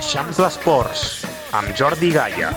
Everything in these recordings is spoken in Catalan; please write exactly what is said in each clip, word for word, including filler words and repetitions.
Eixample Esports, amb Jordi Gaya.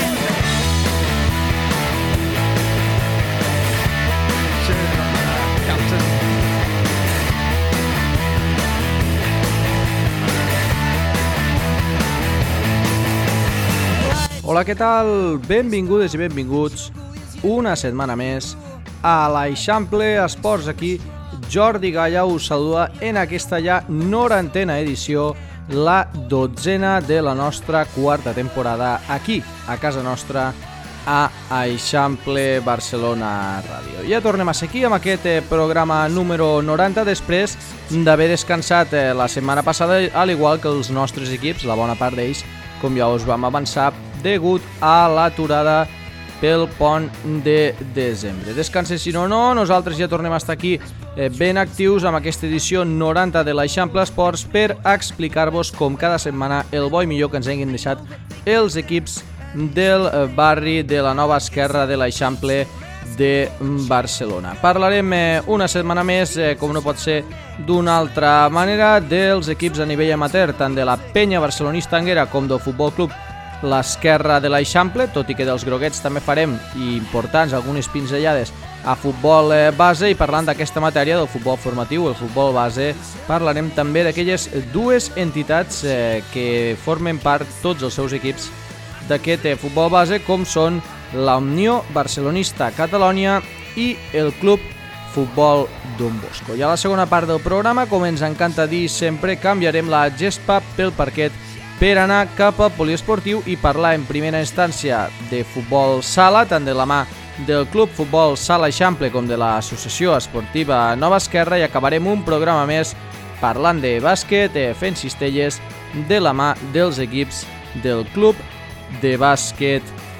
Hola, què tal? Benvingudes i benvinguts una setmana més a l'Eixample Esports. Aquí Jordi Gaya us saluda en aquesta ja norantena edició, la dotzena de la nostra quarta temporada aquí, a casa nostra, a Eixample Barcelona Ràdio. Ja tornem a ser aquí amb aquest programa número noranta després d'haver descansat la setmana passada, al igual que els nostres equips, la bona part d'ells, com ja us vam avançar, degut a l'aturada pel pont de desembre. Descansessin o no, nosaltres ja tornem a estar aquí eh, ben actius amb aquesta edició noranta de l'Eixample Esports per explicar-vos com cada setmana el bo i millor que ens hagin deixat els equips del barri de la Nova Esquerra de l'Eixample de Barcelona. Parlarem eh, una setmana més, eh, com no pot ser d'una altra manera, dels equips a nivell amateur, tant de la penya barcelonista Anguera com del Futbol Club l'Esquerra de l'Eixample, tot i que dels groguets també farem, i importants, algunes pinzellades a futbol base, i parlant d'aquesta matèria del futbol formatiu, el futbol base, parlarem també d'aquelles dues entitats eh, que formen part tots els seus equips d'aquest eh, futbol base, com són la Unió Barcelonista Catalònia i el Club Futbol Don Bosco. I a la segona part del programa, com ens encanta dir sempre, canviarem la gespa pel parquet per anar cap al poliesportiu i parlar en primera instància de futbol sala, tant de la mà del Club Futbol Sala Eixample com de l'Associació Esportiva Nova Esquerra, i acabarem un programa més parlant de bàsquet, fent cistelles de la mà dels equips del Club de Bàsquet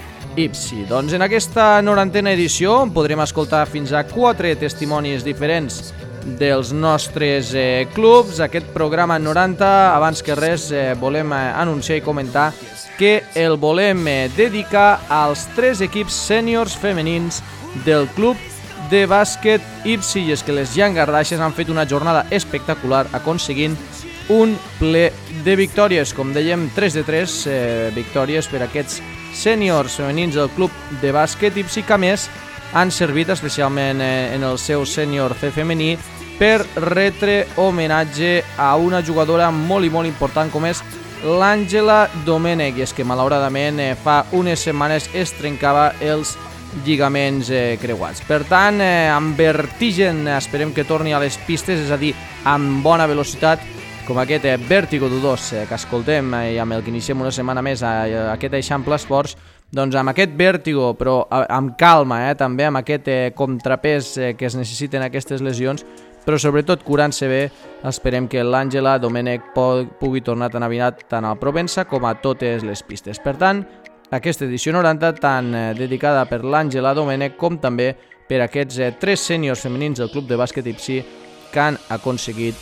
I P S I. Doncs en aquesta norantena edició podrem escoltar fins a quatre testimonis diferents dels nostres eh, clubs. Aquest programa noranta, abans que res, eh, volem eh, anunciar i comentar que el volem eh, dedicar als tres equips sèniors femenins del Club de Bàsquet I P S I, i és que les llangardaixes han fet una jornada espectacular aconseguint un ple de victòries. Com dèiem, tres de tres eh, victòries per aquests sèniors femenins del Club de Bàsquet I P S I, que a més han servit especialment eh, en el seu sènior C femení per retre homenatge a una jugadora molt i molt important com és l'Àngela Domènech, i és que malauradament eh, fa unes setmanes es trencava els lligaments eh, creuats. Per tant, eh, amb vertigen esperem que torni a les pistes, és a dir, amb bona velocitat, com aquest eh, Vértigo dudós eh, que escoltem eh, i amb el que iniciem una setmana més a, a aquest Eixample Esports. Doncs amb aquest vèrtigo, però amb calma, eh, també amb aquest eh, contrapès eh, que es necessiten aquestes lesions, però sobretot curant-se bé, esperem que l'Àngela Domènech pugui tornar tan aviat tant al Provença com a totes les pistes. Per tant, aquesta edició noranta tan eh, dedicada per l'Àngela Domènech com també per aquests eh, tres sèniors femenins del Club de Bàsquet I P S I que han aconseguit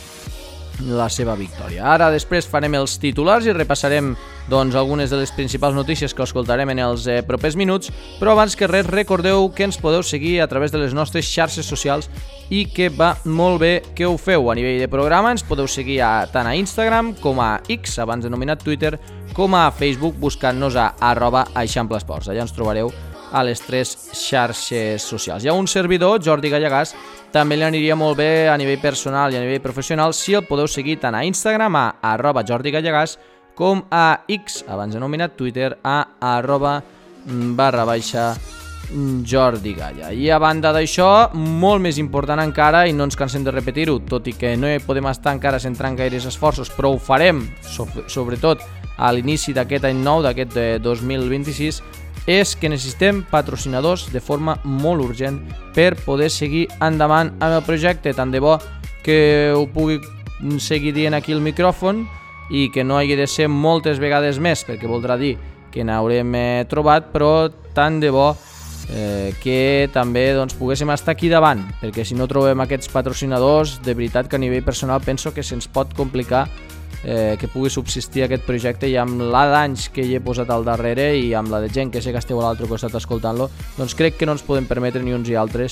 la seva victòria. Ara després farem els titulars i repassarem doncs, algunes de les principals notícies que escoltarem en els eh, propers minuts, però abans que res recordeu que ens podeu seguir a través de les nostres xarxes socials i que va molt bé que ho feu. A nivell de programa ens podeu seguir a, tant a Instagram com a X, abans denominat Twitter, com a Facebook, buscant-nos a arroba Eixample Esports. Allà ens trobareu a les tres xarxes socials. Hi ha un servidor, Jordi Gallagàs, també li aniria molt bé a nivell personal i a nivell professional si el podeu seguir tant a Instagram a arroba Jordi Gallagàs com a X, abans denominat Twitter, a arroba barra baixa Jordi Galla. I a banda d'això, molt més important encara, i no ens cansem de repetir-ho, tot i que no hi podem estar encara centrant gaires esforços, però ho farem, sobretot a l'inici d'aquest any nou, d'aquest dos mil vint-i-sis, és que necessitem patrocinadors de forma molt urgent per poder seguir endavant amb el projecte. Tant de bo que ho pugui seguir dient aquí el micròfon i que no hagi de ser moltes vegades més, perquè voldrà dir que n'haurem eh, trobat, però tant de bo eh, que també doncs, poguéssim estar aquí davant, perquè si no trobem aquests patrocinadors, de veritat que a nivell personal penso que se'ns pot complicar eh, que pugui subsistir aquest projecte, i amb la d'anys que hi he posat al darrere i amb la de gent que sé que esteu a l'altre costat escoltant-lo, doncs crec que no ens podem permetre ni uns i altres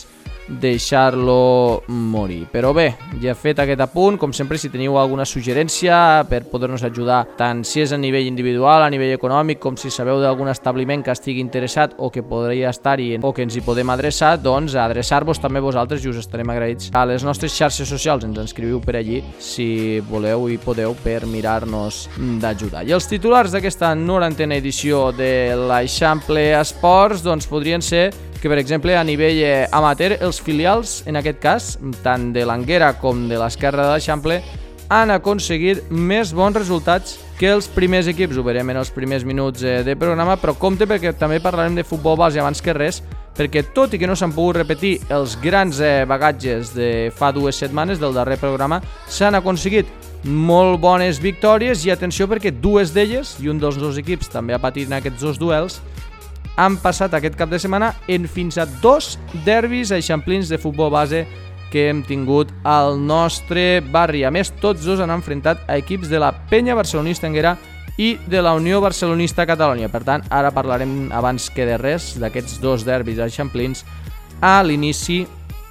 deixar-lo morir. Però bé, ja fet aquest apunt, com sempre, si teniu alguna suggerència per poder-nos ajudar, tant si és a nivell individual, a nivell econòmic, com si sabeu d'algun establiment que estigui interessat o que podria estar-hi o que ens hi podem adreçar, doncs adreçar-vos també vosaltres i us estarem agraïts. A les nostres xarxes socials ens inscriviu per allí si voleu i podeu per mirar-nos d'ajudar. I els titulars d'aquesta norantena edició de l'Eixample Esports doncs podrien ser que, per exemple, a nivell eh, amateur, els filials, en aquest cas, tant de l'Anguera com de l'Esquerra de l'Eixample, han aconseguit més bons resultats que els primers equips. Ho veurem en els primers minuts eh, de programa, però compte perquè també parlarem de futbol base abans que res, perquè tot i que no s'han pogut repetir els grans eh, bagatges de fa dues setmanes del darrer programa, s'han aconseguit molt bones victòries i atenció perquè dues d'elles, i un dels dos equips també ha patit en aquests dos duels, han passat aquest cap de setmana en fins a dos derbis eixamplins de futbol base que hem tingut al nostre barri. A més, tots dos han enfrontat a equips de la Penya Barcelonista Anguera i de la Unió Barcelonista Catalònia. Per tant, ara parlarem abans que de res d'aquests dos derbis eixamplins a l'inici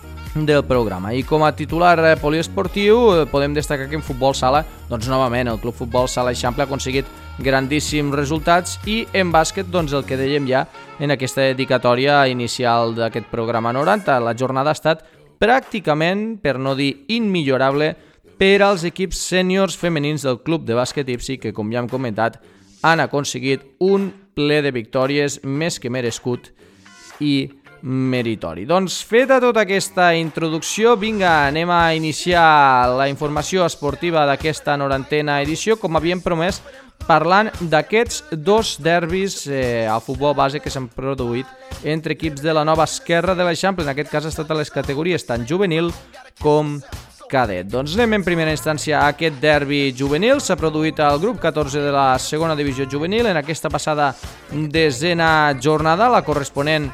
del programa. I com a titular poliesportiu podem destacar que en futbol sala, doncs novament el Club Futbol Sala Eixample ha aconseguit grandíssims resultats i en bàsquet, doncs el que dèiem ja en aquesta dedicatòria inicial d'aquest programa noranta, la jornada ha estat pràcticament, per no dir immillorable, per als equips sèniors femenins del Club de Bàsquet Ipsi, que com ja hem comentat han aconseguit un ple de victòries més que merescut i meritori. Doncs feta tota aquesta introducció, vinga, anem a iniciar la informació esportiva d'aquesta norantena edició, com havíem promès, parlant d'aquests dos derbis eh, al futbol base que s'han produït entre equips de la nova Esquerra de l'Eixample. En aquest cas ha estat a les categories tant juvenil com cadet. Doncs anem en primera instància a aquest derbi juvenil. S'ha produït al grup catorze de la segona divisió juvenil en aquesta passada desena jornada, la corresponent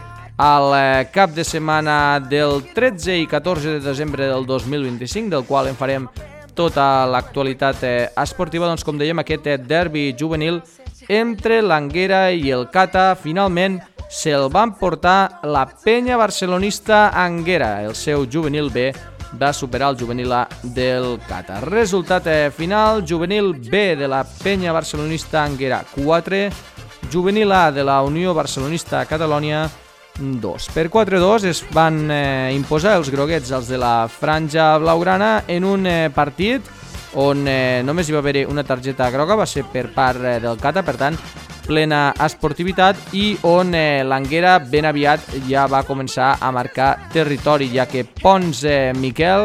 al cap de setmana del tretze i catorze de desembre del dos mil vint-i-cinc, del qual en farem tota l'actualitat esportiva. Doncs com dèiem, aquest derbi juvenil entre l'Anguera i el Cata finalment se'l van portar la Penya Barcelonista Anguera. El seu juvenil B va superar el juvenil A del Cata. Resultat final: juvenil B de la Penya Barcelonista Anguera quatre, juvenil A de la Unió Barcelonista Catalònia dos. Per quatre a dos es van eh, imposar els groguets als de la franja blaugrana en un eh, partit on eh, només hi va haver una targeta groga, va ser per part eh, del Cata, per tant plena esportivitat, i on eh, l'Anguera ben aviat ja va començar a marcar territori, ja que Pons eh, Miquel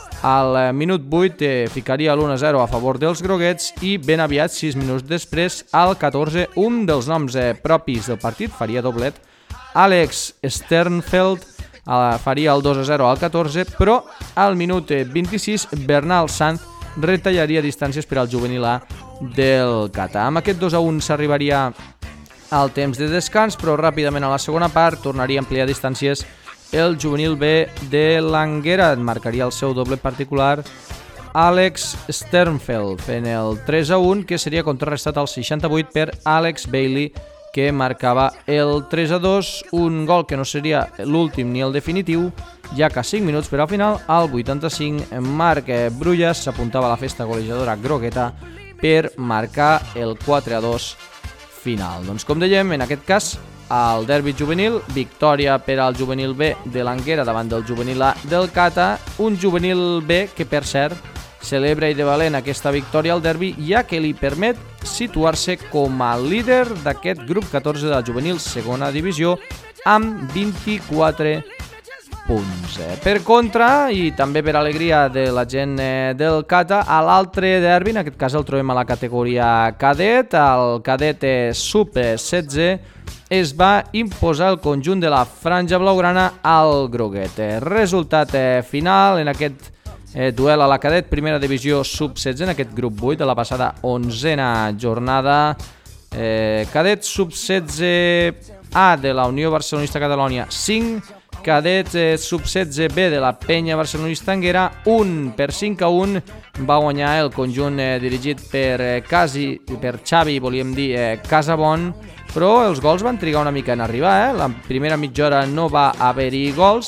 al eh, minut vuit eh, ficaria l'u a zero a favor dels groguets i ben aviat, sis minuts després, al catorze, un dels noms eh, propis del partit faria doblet. Àlex Sternfeld uh, faria el dos a zero al catorze, però al minut vint-i-sis Bernal Sanz retallaria distàncies per al juvenil A del Cata. Amb aquest dos a un s'arribaria al temps de descans, però ràpidament a la segona part tornaria a ampliar distàncies el juvenil B de l'Anguera. Marcaria el seu doble particular Àlex Sternfeld fent el tres a un, que seria contrarrestat al seixanta-vuit per Alex Bailey, que marcava el tres a dos, un gol que no seria l'últim ni el definitiu, ja que cinc minuts per al final, al vuitanta-cinc, Marc Brullas s'apuntava a la festa golejadora grogueta per marcar el quatre a dos final. Doncs com dèiem, en aquest cas, al derbi juvenil, victòria per al juvenil B de l'Anguera davant del juvenil A del Cata, un juvenil B que, per cert, celebra i de valent aquesta victòria al derbi, ja que li permet situar-se com a líder d'aquest grup catorze de la juvenil segona divisió amb vint-i-quatre punts. Per contra, i també per alegria de la gent del Cata, a l'altre derbi, en aquest cas el trobem a la categoria cadet, el cadet sub setze, es va imposar el conjunt de la franja blaugrana al groguet. Resultat final en aquest Eh, duel a la cadet primera divisió sub setze, en aquest grup vuit de la passada onzena jornada. eh, cadet sub setze A de la Unió Barcelonista Catalònia cinc, cadet eh, sub setze B de la Penya Barcelonista Anguera un. Per cinc a un va guanyar el conjunt eh, dirigit per eh, Casi, per Xavi, volíem dir eh, Casabon, però els gols van trigar una mica en arribar. eh? La primera mitja hora no va haver-hi gols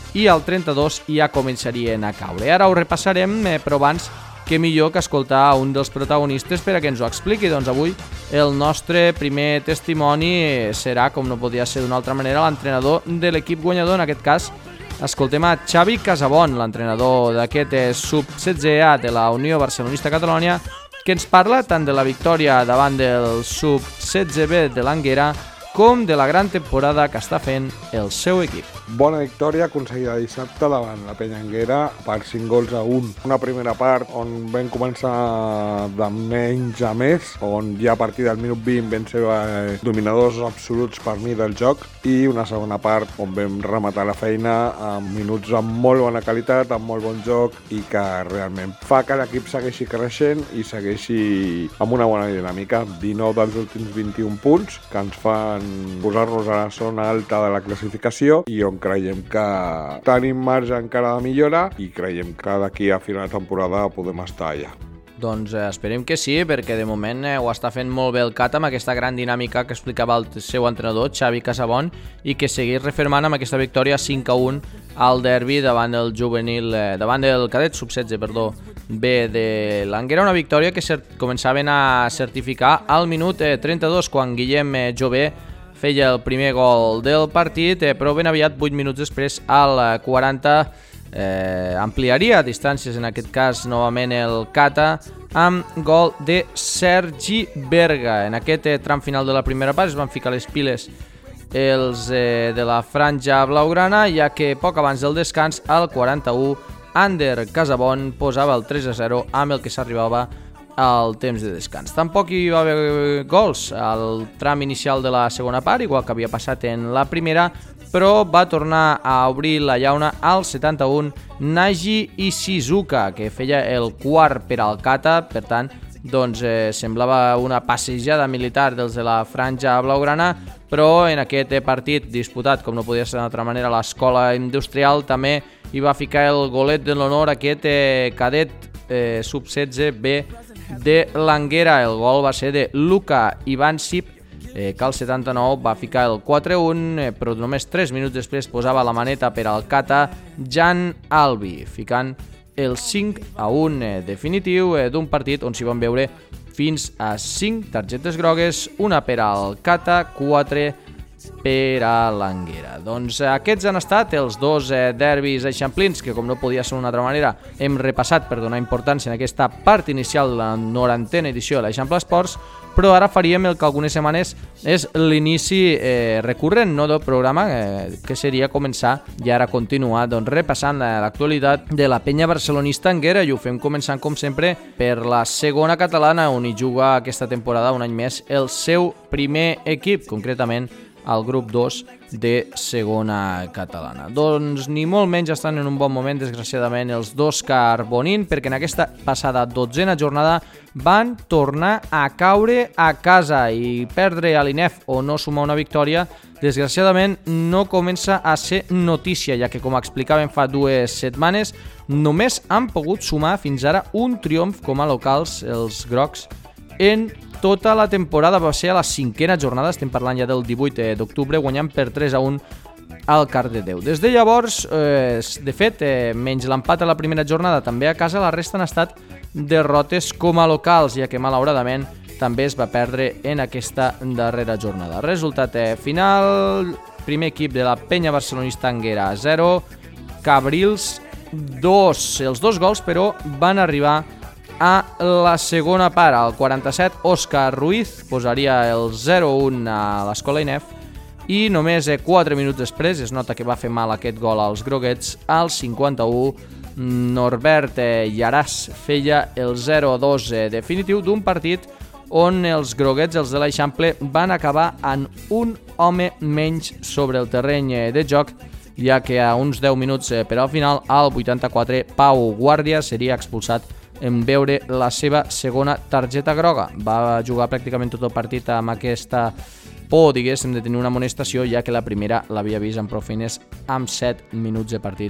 i al trenta-dos ja començarien a caure. Ara ho repassarem, eh, però abans que millor que escoltar un dels protagonistes per a que ens ho expliqui. Doncs avui el nostre primer testimoni serà, com no podia ser d'una altra manera, l'entrenador de l'equip guanyador. En aquest cas escoltem a Xavi Casabon, l'entrenador d'aquest sub setze A de la Unió Barcelonista Catalònia, que ens parla tant de la victòria davant del sub setze B de l'Anguera com de la gran temporada que està fent el seu equip. Bona victòria aconseguida dissabte davant la Penya Anguera per cinc gols a un. Una primera part on vam començar de menys a més, on ja a partir del minut vint vam ser dominadors absoluts per mi del joc, i una segona part on vam rematar la feina amb minuts amb molt bona qualitat, amb molt bon joc, i que realment fa que l'equip segueixi creixent i segueixi amb una bona dinàmica. dinou dels últims vint-i-un punts que ens fan posar-nos a la zona alta de la classificació, i on creiem que tenim marge encara de millora i creiem que d'aquí a final de temporada podem estar allà. Doncs eh, esperem que sí, perquè de moment eh, ho està fent molt bé el Cat amb aquesta gran dinàmica que explicava el seu entrenador, Xavi Casabon, i que segueix refermant amb aquesta victòria cinc a un al derbi davant del juvenil, eh, davant del cadet sub setze, perdó, B de l'Anguera. Una victòria que cert, començaven a certificar al minut eh, trenta-dos, quan Guillem eh, Jové feia el primer gol del partit, eh, però ben aviat, vuit minuts després, al quaranta, eh, ampliaria distàncies, en aquest cas novament el Cata, amb gol de Sergi Berga. En aquest eh, tram final de la primera part es van ficar les piles els eh, de la franja blaugrana, ja que poc abans del descans, al quaranta-u, Ander Casabon posava el tres a zero amb el que s'arribava al temps de descans. Tampoc hi va haver gols al tram inicial de la segona part, igual que havia passat en la primera, però va tornar a obrir la llauna al setanta-un Nagi Ishizuka, que feia el quart per al Cata. Per tant, doncs eh, semblava una passejada militar dels de la franja blaugrana, però en aquest partit disputat, com no podia ser d'altra manera, a l'Escola Industrial, també hi va ficar el golet de l'honor aquest eh, cadet eh, sub setze B de l'Anguera. El gol va ser de Luka Ivansip, eh, que al setanta-nou va ficar el quatre a un, eh, però només tres minuts després posava la maneta per al Cata Jan Albi, ficant el cinc a un eh, definitiu eh, d'un partit on s'hi van veure fins a cinc targetes grogues, una per al Cata, quatre per a l'Anguera. Doncs aquests han estat els dos eh, derbis eixamplins que, com no podia ser d'una altra manera, hem repassat per donar importància en aquesta part inicial de la norantena edició de l'Eixample Esports, però ara faríem el que algunes setmanes és l'inici eh, recurrent, no, del programa, eh, que seria començar i ara continuar doncs, repassant l'actualitat de la penya barcelonista Anguera, i ho fem començant, com sempre, per la segona catalana, on hi juga aquesta temporada un any més el seu primer equip, concretament al grup dos de segona catalana. Doncs ni molt menys estan en un bon moment, desgraciadament, els dos Carbonín, perquè en aquesta passada dotzena jornada van tornar a caure a casa, i perdre a l'I N E F o no sumar una victòria, desgraciadament, no comença a ser notícia, ja que, com explicàvem fa dues setmanes, només han pogut sumar fins ara un triomf com a locals, els grocs, en tota la temporada. Va ser a la cinquena jornada, estem parlant ja del divuit d'octubre, guanyant per tres a un al Cardedeu. Des de llavors, eh, de fet, eh, menys l'empat a la primera jornada, també a casa, la resta han estat derrotes com a locals, ja que malauradament també es va perdre en aquesta darrera jornada. Resultat eh, final, primer equip de la penya barcelonista Anguera zero, Cabrils dos. Els dos gols, però, van arribar a la segona part. Al quaranta-set, Òscar Ruiz posaria el zero a un a l'Escola I N E F, i només quatre minuts després, es nota que va fer mal aquest gol als groguets, al cinquanta-u, Norbert Llaràs feia el zero a dos definitiu d'un partit on els groguets, els de l'Eixample, van acabar en un home menys sobre el terreny de joc, ja que a uns deu minuts per al final, al vuitanta-quatre, Pau Guàrdia seria expulsat en veure la seva segona targeta groga. Va jugar pràcticament tot el partit amb aquesta por, diguéssim, de tenir una amonestació, ja que la primera l'havia vist amb prou feines amb set minuts de partit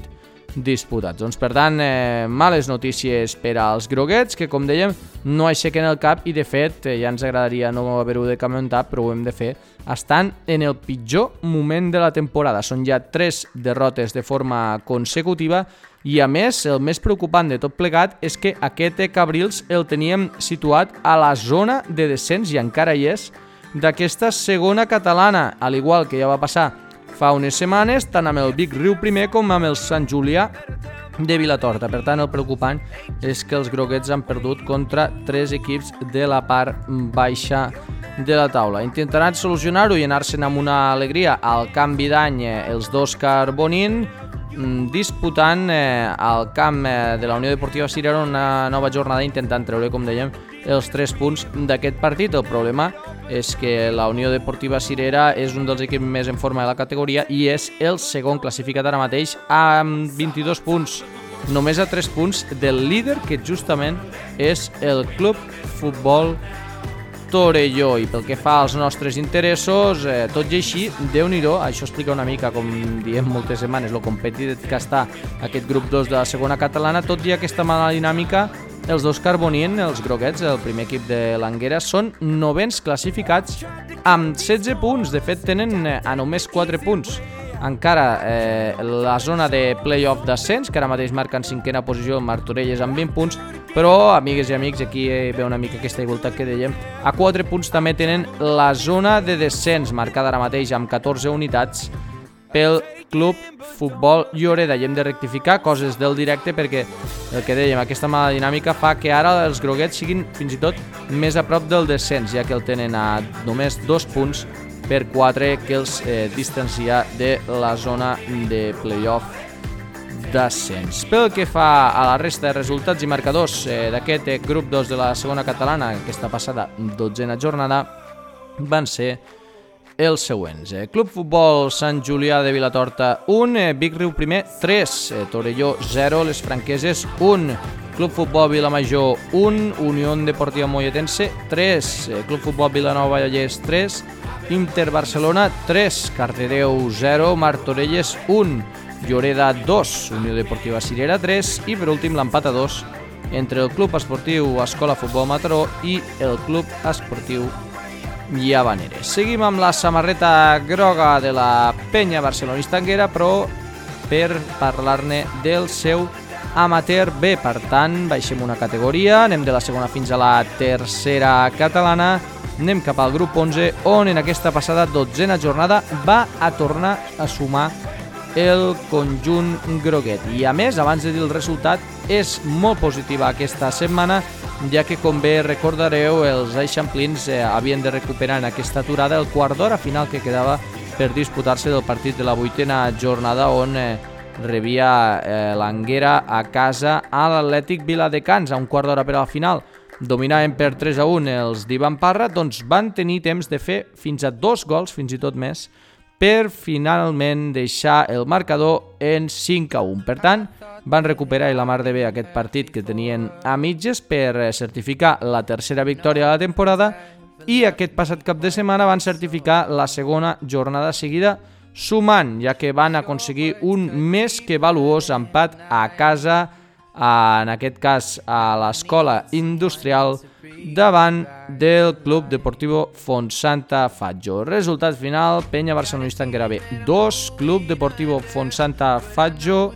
disputats. Doncs, per tant, eh, males notícies per als groguets, que, com dèiem, no aixequen el cap i, de fet, eh, ja ens agradaria no haver-ho de comentar, però ho hem de fer, estan en el pitjor moment de la temporada. Són ja tres derrotes de forma consecutiva i, a més, el més preocupant de tot plegat és que aquest Cabrils el teníem situat a la zona de descens, i encara hi és, d'aquesta segona catalana, al igual que ja va passar fa unes setmanes, tant amb el Vic Riu Primer com amb el Sant Julià de Vilatorta. Per tant, el preocupant és que els groguets han perdut contra tres equips de la part baixa de la taula. Intentaran solucionar-ho i anar-se'n amb una alegria al canvi d'any els d'Òscar Bonín, disputant eh, al camp eh, de la Unió Deportiva Cirera una nova jornada, intentant treure, com dèiem, els tres punts d'aquest partit. El problema és que la Unió Deportiva Cirera és un dels equips més en forma de la categoria i és el segon classificat ara mateix amb vint-i-dos punts, només a tres punts del líder, que justament és el Club Futbol Torelló. I pel que fa als nostres interessos, eh, tot i així, Déu-n'hi-do, això explica una mica, com diem moltes setmanes, lo competit que està aquest grup dos de la segona catalana. Tot i aquesta mala dinàmica, els d'Òscar Bonín, els groguets, el primer equip de l'Anguera, són novens classificats amb setze punts. De fet, tenen eh, a només quatre punts encara eh, la zona de play-off d'ascens, que ara mateix marca en cinquena posició el Martorelles amb vint punts, però, amigues i amics, aquí ve una mica aquesta igualtat que dèiem, a quatre punts també tenen la zona de descens, marcada ara mateix amb catorze unitats pel Club Futbol Lloreda. I hem de rectificar coses del directe perquè, el que dèiem, aquesta mala dinàmica fa que ara els groguets siguin fins i tot més a prop del descens, ja que el tenen a només dos punts per quatre que els eh, distancia de la zona de play-off d'ascens. Pel que fa a la resta de resultats i marcadors eh, d'aquest eh, grup dos de la segona catalana, aquesta passada dotzena jornada, van ser els següents. Eh, Club Futbol Sant Julià de Vilatorta un, eh, Vic Riu Primer tres, eh, Torelló zero, Les Franqueses un, Club Futbol Vilamajor un, Unió Deportiva Molletense tres, eh, Club Futbol Vilanova Vallès tres, Inter Barcelona tres, Cardedeu zero, Martorelles un, Lloreda dos, Unió Deportiva Cirera tres i, per últim, l'empat a dos entre el Club Esportiu Escola Futbol Mataró i el Club Esportiu Llavaneres. Seguim amb la samarreta groga de la penya barcelonista Anguera, però per parlar-ne del seu amateur B. Per tant, baixem una categoria, anem de la segona fins a la tercera catalana, anem cap al grup onze, on en aquesta passada dotzena jornada va a tornar a sumar el conjunt groguet. I, a més, abans de dir el resultat, és molt positiva aquesta setmana, ja que, com bé recordareu, els eixamplins eh, havien de recuperar en aquesta aturada el quart d'hora final que quedava per disputar-se del partit de la vuitena jornada, on eh, rebia eh, l'Anguera a casa a l'Atlètic Viladecans a un quart d'hora per a la final. Dominaven per tres a un els d'Ivan Parra, doncs van tenir temps de fer fins a dos gols, fins i tot més, per finalment deixar el marcador en cinc a un. Per tant, van recuperar la mar de bé aquest partit que tenien a mitges per certificar la tercera victòria de la temporada, i aquest passat cap de setmana van certificar la segona jornada seguida sumant, ja que van aconseguir un més que valuós empat a casa, en aquest cas a l'Escola Industrial, davant del Club Deportivo Fontsanta Fatjo. Resultat final, penya barcelonista Anguera B dos, Club Deportivo Fontsanta Fatjo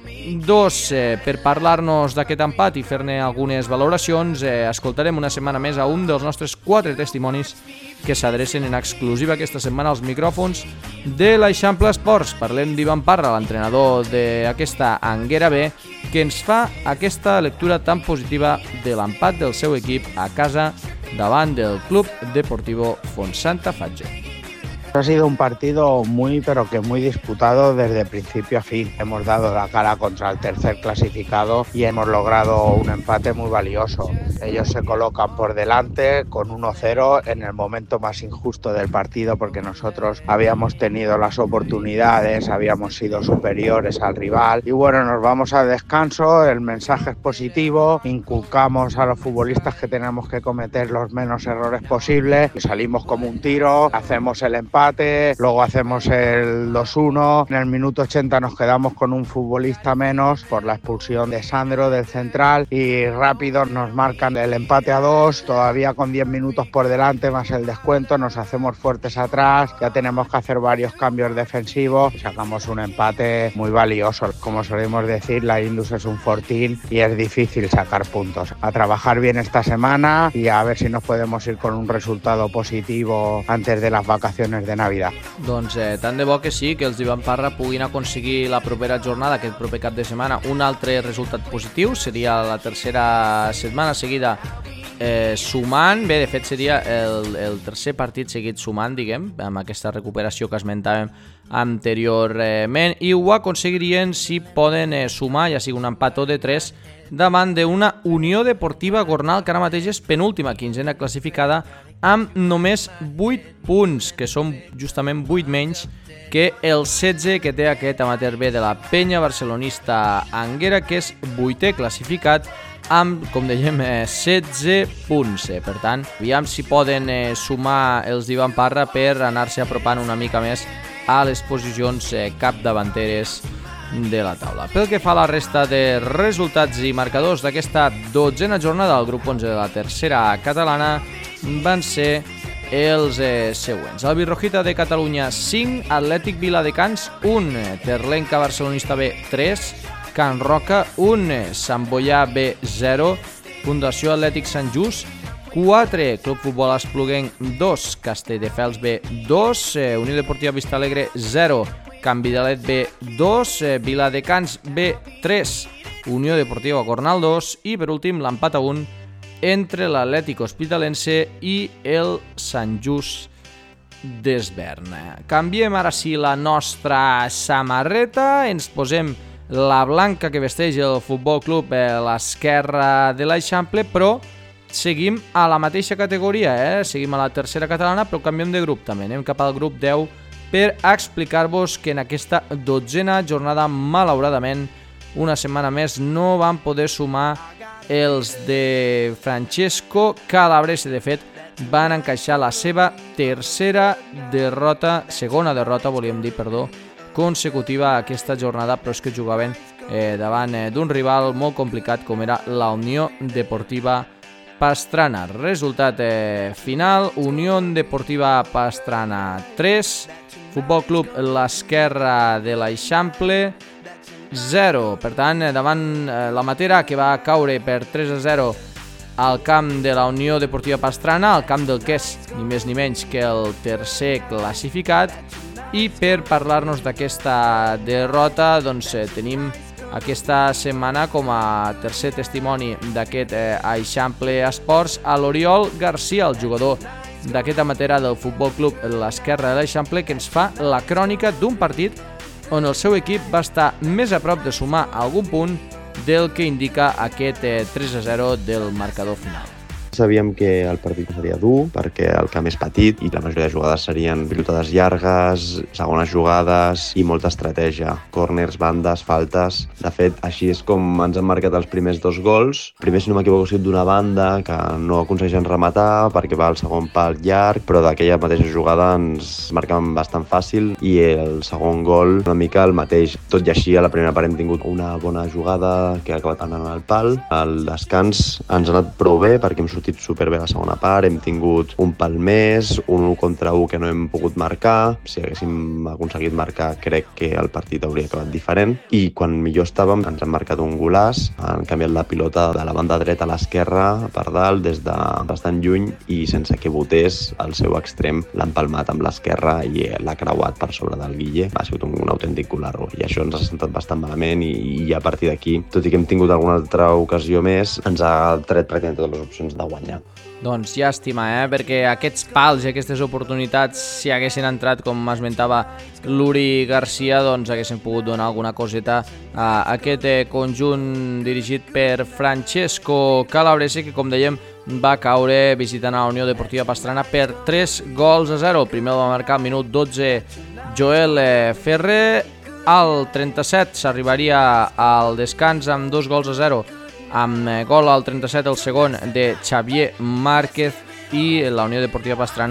dos. Eh, per parlar-nos d'aquest empat i fer-ne algunes valoracions, eh, escoltarem una setmana més a un dels nostres quatre testimonis que s'adrecen en exclusiva aquesta setmana als micròfons de l'Eixample Esports. Parlem d'Ivan Parra, l'entrenador d'aquesta Anguera B, que ens fa aquesta lectura tan positiva de l'empat del seu equip a casa davant del Club Deportivo Fontsanta Fatjo. Ha sido un partido muy, pero que muy disputado desde principio a fin. Hemos dado la cara contra el tercer clasificado y hemos logrado un empate muy valioso. Ellos se colocan por delante con uno cero en el momento más injusto del partido, porque nosotros habíamos tenido las oportunidades, habíamos sido superiores al rival. Y bueno, nos vamos a descanso, el mensaje es positivo, inculcamos a los futbolistas que tenemos que cometer los menos errores posibles y salimos como un tiro, hacemos el empate empate, luego hacemos el dos uno, en el minuto ochenta nos quedamos con un futbolista menos por la expulsión de Sandro del central y rápido nos marcan el empate a dos, todavía con diez minutos por delante más el descuento, nos hacemos fuertes atrás, ya tenemos que hacer varios cambios defensivos, sacamos un empate muy valioso. Como solemos decir, la Indus es un fortín y es difícil sacar puntos. A trabajar bien esta semana y a ver si nos podemos ir con un resultado positivo antes de las vacaciones de Navidad. Doncs eh, tant de bo que sí, que els d'Ivan Parra puguin aconseguir la propera jornada, aquest proper cap de setmana, un altre resultat positiu. Seria la tercera setmana seguida eh, sumant. Bé, de fet seria el, el tercer partit seguit sumant, diguem, amb aquesta recuperació que esmentàvem anteriorment, i ho aconseguirien si poden eh, sumar, ja sigui un empat o de tres, davant d'una Unió Deportiva Gornal, que ara mateix és penúltima, quinzena classificada, amb només vuit punts, que són justament vuit menys que el setze que té aquest amateur B de la penya barcelonista Anguera, que és vuitè classificat amb, com dèiem, setze punts. Per tant, aviam si poden eh, sumar els d'Ivan Parra per anar-se apropant una mica més a les posicions eh, capdavanteres de la taula. Pel que fa a la resta de resultats i marcadors d'aquesta dotzena jornada del grup onze de la tercera catalana, van ser els eh, següents. El Virrojita de Catalunya cinc, Atlètic Viladecans un, Terlenca Barcelonista B tres, Can Roca un, Sant Boià B zero, Fundació Atlètic Sant Just quatre, Club Futbol Espluguenc dos, Castelldefels B dos, eh, Unió Deportiva Vistalegre zero, Can Vidalet B dos, eh, Viladecans B tres, Unió Deportiva Gornal dos i per últim l'empat a un entre l'Atlètic Hospitalense i el Sant Just d'Esvern. Canviem ara sí la nostra samarreta, ens posem la blanca que vesteix el Futbol Club eh, l'Esquerra de l'Eixample, però seguim a la mateixa categoria, eh? Seguim a la tercera catalana, però canviem de grup també. Anem cap al grup deu per explicar-vos que en aquesta dotzena jornada, malauradament, una setmana més no van poder sumar els de Francesco Calabrese. De fet, van encaixar la seva tercera derrota, segona derrota, volíem dir, perdó, consecutiva aquesta jornada, però és que jugaven eh, davant eh, d'un rival molt complicat com era la Unió Deportiva Pastrana. Resultat eh, final, Unió Deportiva Pastrana tres, Futbol Club l'Esquerra de l'Eixample zero. Per tant, davant eh, la Matera, que va caure per tres a zero al camp de la Unió Deportiva Pastrana, al camp del que és ni més ni menys que el tercer classificat. I per parlar-nos d'aquesta derrota, doncs eh, tenim aquesta setmana com a tercer testimoni d'aquest eh, Eixample Esports a l'Oriol Garcia, el jugador d'aquesta Matera del Futbol Club l'Esquerra de l'Eixample, que ens fa la crònica d'un partit on el seu equip va estar més a prop de sumar algun punt del que indica aquest eh, tres a zero del marcador final. Sabíem que el partit seria dur perquè el camp és petit i la majoria de jugades serien pilotades llargues, segones jugades i molta estratègia, córners, bandes, faltes. De fet, així és com ens han marcat els primers dos gols. Primer, si no m'equivoco, ha sigut d'una banda que no aconsegueixen rematar perquè va al segon pal llarg, però d'aquella mateixa jugada ens marcaven bastant fàcil i el segon gol una mica el mateix. Tot i així, a la primera part hem tingut una bona jugada que ha acabat anant al pal. Al descans ens ha anat prou bé perquè hem sortit superbé la segona part, hem tingut un pal més, un u contra u que no hem pogut marcar. Si haguéssim aconseguit marcar, crec que el partit hauria acabat diferent. I quan millor estàvem, ens han marcat un golàs, han canviat la pilota de la banda dreta a l'esquerra per dalt, des de bastant lluny, i sense que botés el seu extrem, l'ha empalmat amb l'esquerra i l'ha creuat per sobre del Guille. Ha sigut un, un autèntic colarro, i això ens ha sentat bastant malament, i, i a partir d'aquí, tot i que hem tingut alguna altra ocasió més, ens ha tret pràcticament totes les opcions de guanyar. Doncs llàstima, eh? Perquè aquests pals i aquestes oportunitats, si haguessin entrat, com esmentava l'Uri Garcia, doncs haguessin pogut donar alguna coseta a aquest conjunt dirigit per Francesco Calabrese, que, com dèiem, va caure visitant a la Unió Deportiva Pastrana per tres gols a zero. El primer el va marcar al minut dotze Joel Ferrer, al trenta-set s'arribaria al descans amb dos gols a zero, amb gol al trenta-set el segon de Xavier Márquez, i la Unió Deportiva Pastrana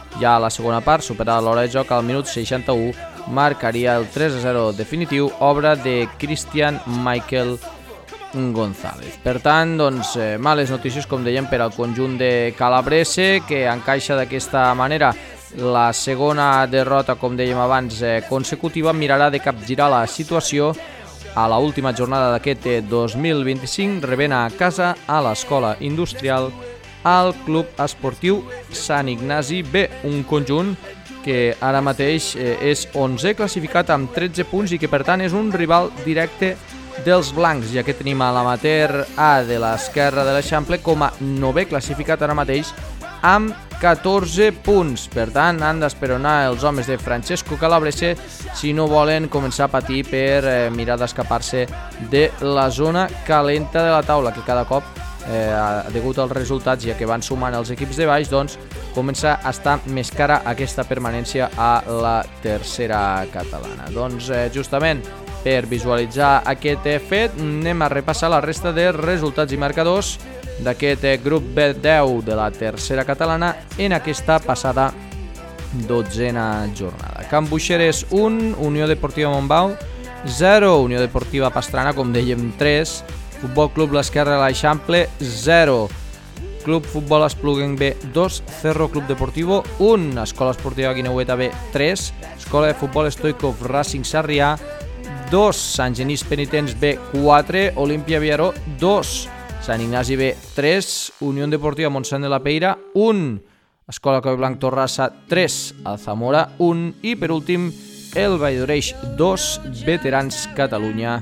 Ja a la segona part, superada l'hora de joc, al minut seixanta-u marcaria el tres a zero definitiu, obra de Cristian Michael González. Per tant, doncs, eh, males notícies, com dèiem, per al conjunt de Calabrese, que encaixa d'aquesta manera la segona derrota, com dèiem abans, eh, consecutiva. Mirarà de capgirar la situació a la última jornada d'aquest dos mil vint-i-cinc, rebent a casa a l'Escola Industrial al Club Esportiu Sant Ignasi B, un conjunt que ara mateix eh, és onzè classificat amb tretze punts i que per tant és un rival directe dels blancs, ja que tenim a l'amateur A de l'esquerra de l'Eixample com a novè classificat ara mateix amb catorze punts. Per tant, han d'esperonar els homes de Francesco Calabrese si no volen començar a patir per eh, mirar d'escapar-se de la zona calenta de la taula, que cada cop, eh, degut als resultats, ja que van sumant els equips de baix, doncs comença a estar més cara aquesta permanència a la tercera catalana. Doncs eh, justament per visualitzar aquest fet, anem a repassar la resta de resultats i marcadors d'aquest grup B deu de la tercera catalana en aquesta passada dotzena jornada. Can Buixeres un, Unió Deportiva Montbau zero, Unió Deportiva Pastrana, com dèiem, tres, Futbol Club l'Esquerra de l'Eixample zero, Club Futbol Espluguenc B dos, Cerro Club Deportivo un, Escola Esportiva Guineueta B tres, Escola de Futbol Stoikov Racing Sarrià dos, Sant Genís Penitents B quatre, Olímpia Viaró dos, Sant Ignasi B tres, Unió Deportiva Montsant de la Peira un, Escola Collblanc Torrassa tres, Alzamora un i per últim el Valldoreix dos, Veterans Catalunya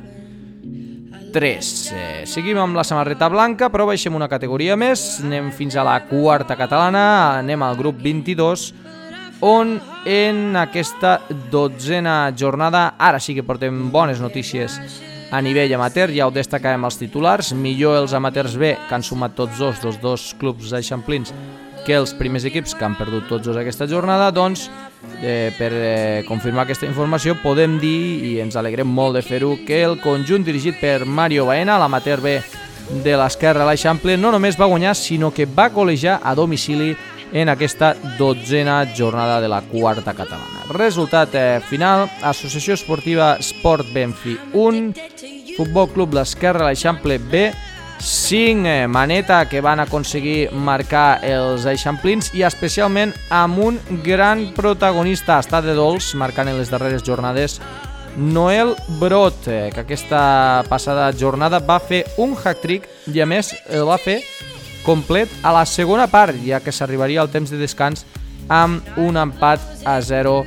tres. Eh, seguim amb la samarreta blanca, però baixem una categoria més, anem fins a la quarta catalana, anem al grup vint-i-dos, on en aquesta dotzena jornada ara sí que portem bones notícies a nivell amateur. Ja ho destacàvem els titulars, millor els amateurs B, que han sumat tots dos dels dos clubs eixamplins, que els primers equips que han perdut tots dos aquesta jornada. Doncs eh, per eh, confirmar aquesta informació podem dir, i ens alegrem molt de fer-ho, que el conjunt dirigit per Mario Baena, l'amateur B de l'Esquerra a l'Eixample, no només va guanyar, sinó que va golejar a domicili en aquesta dotzena jornada de la quarta catalana. Resultat eh, final, Associació Esportiva Esport Benfi un, Futbol Club l'Esquerra a l'Eixample B cinc, eh, maneta que van aconseguir marcar els eixamplins i especialment amb un gran protagonista, està de dolç, marcant en les darreres jornades, Noel Brot, eh, que aquesta passada jornada va fer un hat-trick i a més el va fer complet a la segona part, ja que s'arribaria al temps de descans amb un empat a zero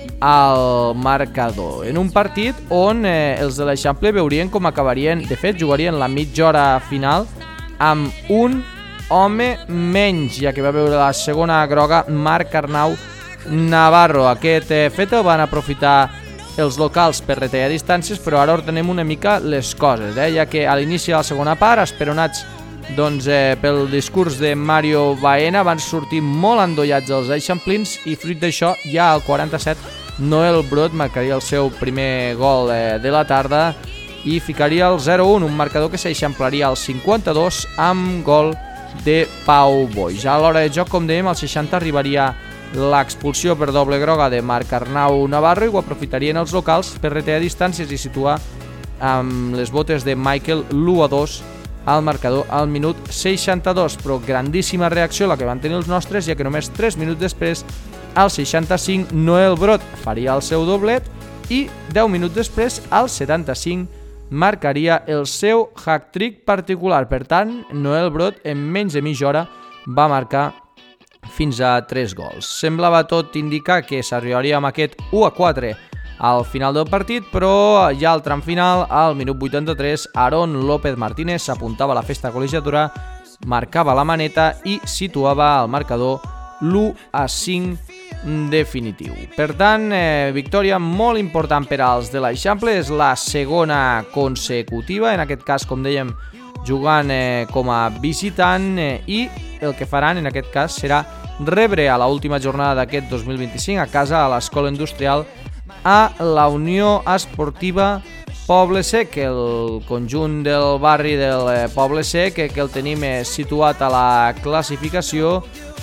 al marcador. En un partit on eh, els de l'Eixample veurien com acabarien, de fet jugarien la mitja hora final amb un home menys, ja que va veure la segona groga Marc Arnau Navarro. Aquest eh, fet el van aprofitar els locals per retallar distàncies, però ara ordenem una mica les coses, eh? Ja que a l'inici de la segona part, esperonats doncs, eh, pel discurs de Mario Baena, van sortir molt endollats els eixamplins i fruit d'això ja al quaranta-set Noel Brot marcaria el seu primer gol eh, de la tarda i ficaria el zero un, un marcador que s'eixamplaria al cinquanta-dos amb gol de Pau Boi. Ja a l'hora de joc, com dèiem, al seixanta arribaria l'expulsió per doble groga de Marc Arnau Navarro i ho aprofitarien els locals per retallar distàncies i situar amb les botes de Michael l'u a dos al marcador al minut seixanta-dos, però grandíssima reacció la que van tenir els nostres, ja que només tres minuts després, al seixanta-cinc, Noel Brot faria el seu doblet i deu minuts després, al setanta-cinc, marcaria el seu hat-trick particular. Per tant, Noel Brot en menys de mitja hora va marcar fins a tres gols. Semblava tot indicar que s'arribaria amb aquest u a quatre al final del partit, però ja al tram final, al minut vuitanta-tres, Aaron López Martínez s'apuntava a la festa col·legiatura, marcava la maneta i situava al marcador l'u a cinc definitiu. Per tant, eh, victòria molt important per als de l'Eixample, és la segona consecutiva, en aquest cas, com dèiem, jugant eh, com a visitant eh, i el que faran en aquest cas serà rebre a l'última jornada d'aquest dos mil vint-i-cinc a casa a l'Escola Industrial a la Unió Esportiva Poble Sec, el conjunt del barri del Poble Sec, que el tenim situat a la classificació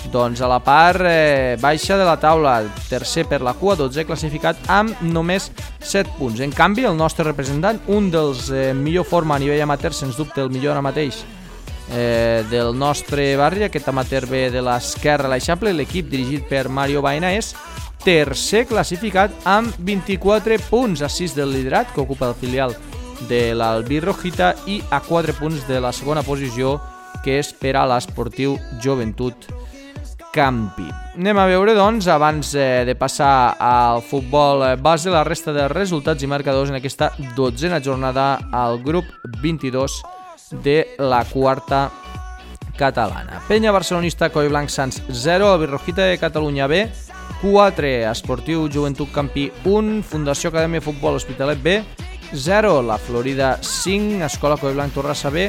doncs a la part eh, baixa de la taula, tercer per la cua, dotze classificat amb només set punts. En canvi, el nostre representant, un dels eh, millor forma a nivell amateur, sens dubte el millor ara mateix eh, del nostre barri, aquest amateur ve de l'esquerra, l'Eixample, l'equip dirigit per Mario Baena, és tercer classificat amb vint-i-quatre punts, a sis del liderat, que ocupa el filial de l'Albir Rojita, i a quatre punts de la segona posició, que és per a l'Esportiu Joventut Campi. Anem a veure, doncs, abans eh, de passar al futbol base, la resta de resultats i marcadors en aquesta dotzena jornada al grup vint-i-dos de la quarta catalana. Penya Barcelonista Collblanc Sants zero, Albir Rojita de Catalunya B quatre, Esportiu Joventut Campí un, Fundació Acadèmia Futbol Hospitalet B zero, La Florida cinc, Escola Collblanc Torrassa B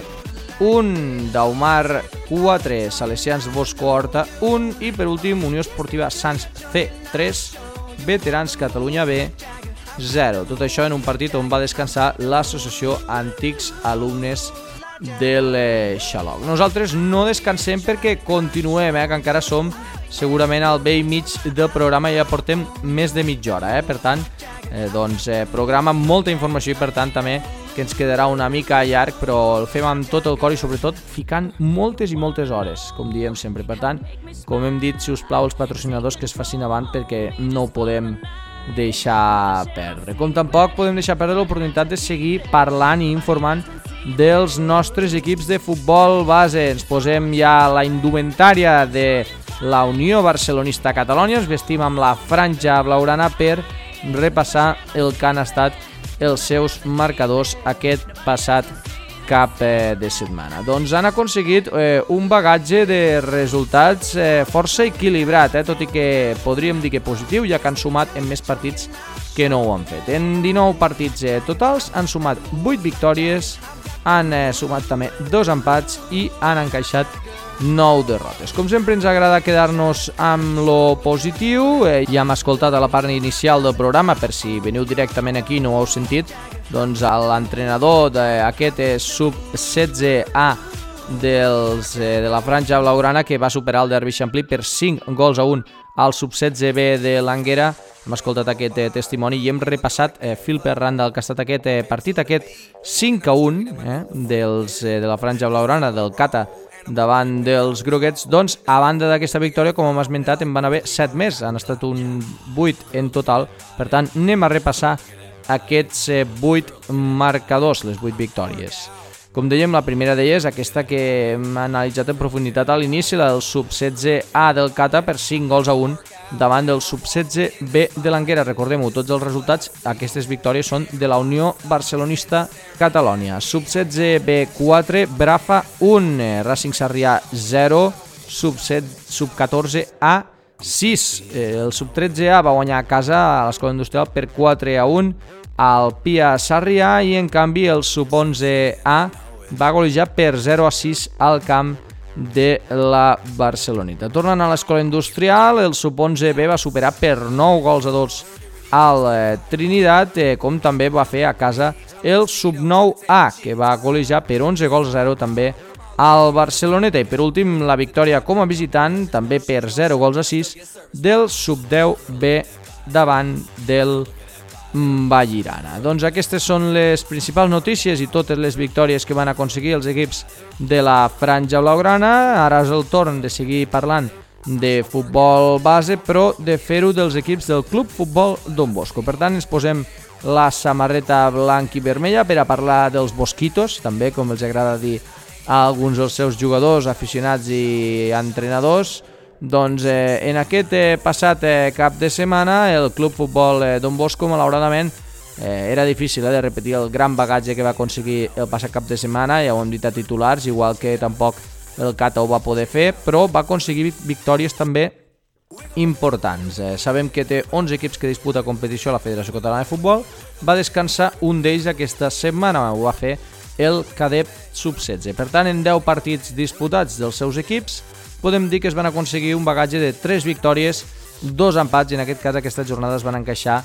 un, Daumar quatre, Salesians Bosco Horta un i per últim Unió Esportiva Sants C tres, Veterans Catalunya B zero. Tot això en un partit on va descansar l'associació Antics Alumnes del Xaloc. Nosaltres no descansem perquè continuem, eh, que encara som segurament al vell mig del programa, ja portem més de mitja hora, eh? Per tant, eh, doncs, eh, programa amb molta informació i per tant també que ens quedarà una mica llarg, però el fem amb tot el cor i sobretot ficant moltes i moltes hores, com diem sempre. Per tant, com hem dit, si us plau, els patrocinadors que es facin avant perquè no ho podem deixar perdre. Com tampoc podem deixar perdre l'oportunitat de seguir parlant i informant dels nostres equips de futbol base. Ens posem ja la indumentària de la Unió Barcelonista Catalunya, ens vestim amb la franja blaugrana per repassar el que han estat els seus marcadors aquest passat cap de setmana. Doncs han aconseguit eh, un bagatge de resultats eh, força equilibrat, eh, tot i que podríem dir que positiu, ja que han sumat en més partits que no ho han fet. En dinou partits eh, totals han sumat vuit victòries, han eh, sumat també dos empats i han encaixat nou derrotes. Com sempre ens agrada quedar-nos amb lo positiu, eh, ja hem escoltat a la part inicial del programa, per si veniu directament aquí i no ho heu sentit, doncs l'entrenador d'aquest sub setze A dels, eh, de la franja blaugrana, que va superar el Derby Xamplí per cinc gols a un al sub setze B de l'Anguera. Hem escoltat aquest eh, testimoni i hem repassat eh, fil per randa el que ha estat aquest eh, partit, aquest cinc a un eh, dels, eh, de la franja blaugrana, del Cata, davant dels groguets. Doncs a banda d'aquesta victòria, com hem esmentat, en van haver set més, han estat un vuit en total. Per tant, anem a repassar aquests vuit marcadors, les vuit victòries. Com dèiem, la primera d'elles, aquesta que hem analitzat en profunditat a l'inici, la del sub setze A del Cata per cinc gols a un davant del sub setze B de l'Anguera. Recordem-ho, tots els resultats, aquestes victòries són de la Unió Barcelonista Catalunya. Sub setze B quatre, Brafa un, Racing Sarrià zero, sub, sub catorze A sis. El sub tretze A va guanyar a casa a l'Escola Industrial per quatre a un al Pia Sarrià i en canvi el sub onze A va golejar per zero a sis al camp de la Barceloneta. Tornant a l'Escola Industrial, el sub onze B va superar per nou gols a dos al eh, Trinidad, eh, com també va fer a casa el sub nou A, que va golejar per onze gols a zero també al Barceloneta. I per últim, la victòria com a visitant, també per zero gols a sis, del sub deu B davant del Vallirana. Doncs aquestes són les principals notícies i totes les victòries que van aconseguir els equips de la franja blaugrana. Ara és el torn de seguir parlant de futbol base, però de fer-ho dels equips del Club Futbol Don Bosco. Per tant, ens posem la samarreta blanc i vermella per a parlar dels Bosquitos, també, com els agrada dir a alguns dels seus jugadors, aficionats i entrenadors. Doncs eh, en aquest eh, passat eh, cap de setmana el Club Futbol eh, Don Bosco, malauradament, eh, era difícil eh, de repetir el gran bagatge que va aconseguir el passat cap de setmana, ja ho hem dit a titulars, igual que tampoc el Cata ho va poder fer, però va aconseguir victòries també importants. Eh, sabem que té onze equips que disputa competició a la Federació Catalana de Futbol, va descansar un d'ells aquesta setmana, ho va fer el Cadet sub setze. Per tant, en deu partits disputats dels seus equips, podem dir que es van aconseguir un bagatge de tres victòries, dos empats, i en aquest cas aquesta jornada es van encaixar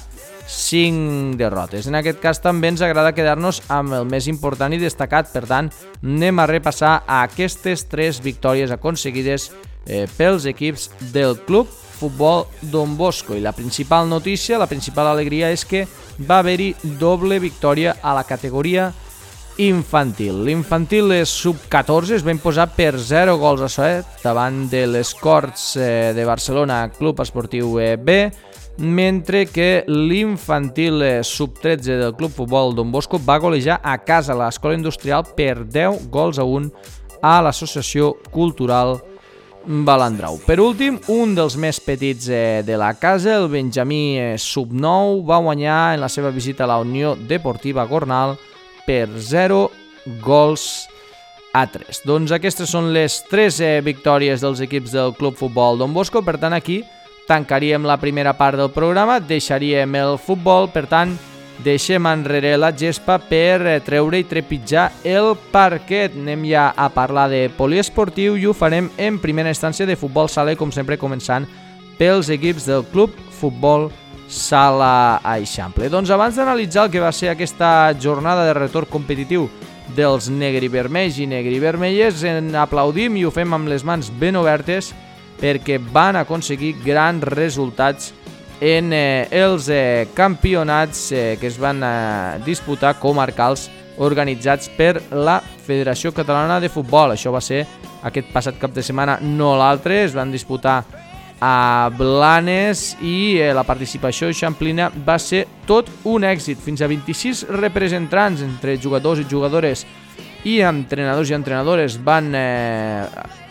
cinc derrotes. En aquest cas també ens agrada quedar-nos amb el més important i destacat, per tant anem a repassar aquestes tres victòries aconseguides eh, pels equips del Club Futbol Don Bosco. I la principal notícia, la principal alegria és que va haver-hi doble victòria a la categoria infantil. L'infantil sub catorze es va imposar per zero gols a set davant de l'Escorts eh, de Barcelona Club Esportiu eh, B, mentre que l'infantil eh, sub tretze del Club Futbol Don Bosco va golejar a casa a l'Escola Industrial per deu gols a un a l'Associació Cultural Balandrau. Per últim, un dels més petits eh, de la casa, el Benjamí eh, sub nou, va guanyar en la seva visita a la Unió Deportiva Gornal per zero gols a tres. Doncs aquestes són les tres eh, victòries dels equips del Club Futbol Don Bosco. Per tant, aquí tancaríem la primera part del programa, deixaríem el futbol, per tant, deixem enrere la gespa per treure i trepitjar el parquet. Anem ja a parlar de poliesportiu i ho farem en primera instància de futbol sala, com sempre començant pels equips del Club Futbol Sala Eixample. Doncs abans d'analitzar el que va ser aquesta jornada de retorn competitiu dels negrivermells i negrivermelles, en aplaudim i ho fem amb les mans ben obertes perquè van aconseguir grans resultats en eh, els eh, campionats eh, que es van eh, disputar comarcals organitzats per la Federació Catalana de Futbol. Això va ser aquest passat cap de setmana, no l'altre. Es van disputar a Blanes i eh, la participació eixamplina va ser tot un èxit. Fins a vint-i-sis representants entre jugadors i jugadores i entrenadors i entrenadores van eh,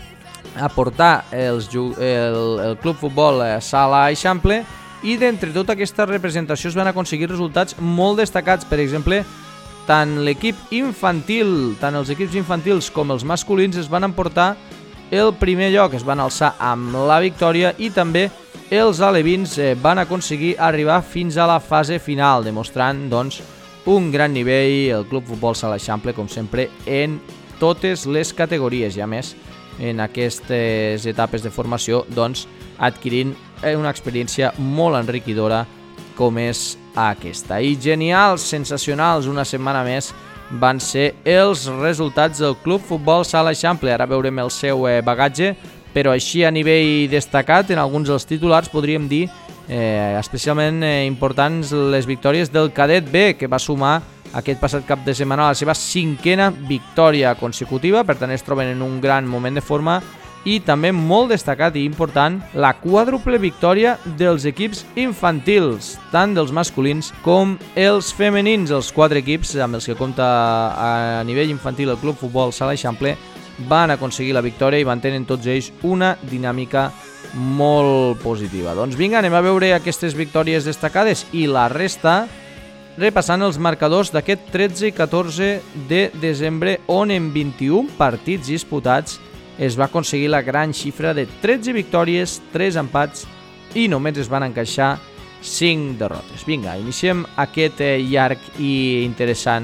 aportar els, el, el Club Futbol eh, Sala Eixample, i d'entre tota aquesta representació es van aconseguir resultats molt destacats. Per exemple, tant l'equip infantil, tant els equips infantils com els masculins es van emportar el primer lloc, es van alçar amb la victòria, i també els alevins eh, van aconseguir arribar fins a la fase final, demostrant doncs un gran nivell el Club Futbol Sala Eixample, com sempre, en totes les categories, i a més en aquestes etapes de formació doncs adquirint una experiència molt enriquidora com és aquesta. I genials, sensacionals, una setmana més van ser els resultats del Club Futbol Sala Eixample. Ara veurem el seu eh, bagatge, però així a nivell destacat, en alguns dels titulars podríem dir eh, especialment eh, importants les victòries del Cadet B, que va sumar aquest passat cap de setmana la seva cinquena victòria consecutiva. Per tant, es troben en un gran moment de forma. I també molt destacat i important la quàdruple victòria dels equips infantils, tant dels masculins com els femenins. Els quatre equips amb els que compta a nivell infantil el Club Futbol Sala Eixample van aconseguir la victòria i mantenen tots ells una dinàmica molt positiva. Doncs vinga, anem a veure aquestes victòries destacades i la resta, repassant els marcadors d'aquest tretze i catorze de desembre, on en vint-i-un partits disputats es va aconseguir la gran xifra de tretze victòries, tres empats i només es van encaixar cinc derrotes. Vinga, iniciem aquest eh, llarg i interessant